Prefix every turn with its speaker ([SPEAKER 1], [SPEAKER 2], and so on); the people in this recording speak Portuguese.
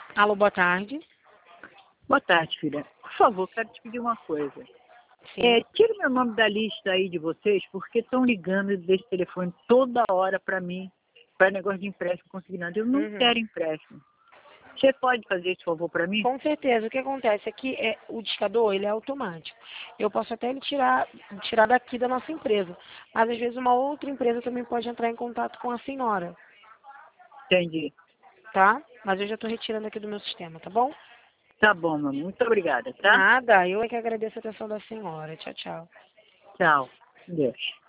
[SPEAKER 1] Alô, boa tarde.
[SPEAKER 2] Boa tarde, filha. Por favor, quero te pedir uma coisa.
[SPEAKER 1] Sim.
[SPEAKER 2] Tira meu nome da lista aí de vocês, porque estão ligando desse telefone toda hora para mim, para negócio de empréstimo consignado. Eu não quero empréstimo. Você pode fazer esse favor para mim?
[SPEAKER 1] Com certeza. O que acontece aqui é o discador, ele é automático. Eu posso até ele tirar daqui da nossa empresa, mas às vezes uma outra empresa também pode entrar em contato com a senhora,
[SPEAKER 2] Entendi.
[SPEAKER 1] tá? Mas eu já estou retirando aqui do meu sistema, tá bom?
[SPEAKER 2] Tá bom, mamãe. Muito obrigada, tá?
[SPEAKER 1] Nada, eu é que agradeço a atenção da senhora. Tchau, tchau.
[SPEAKER 2] Tchau. Deus.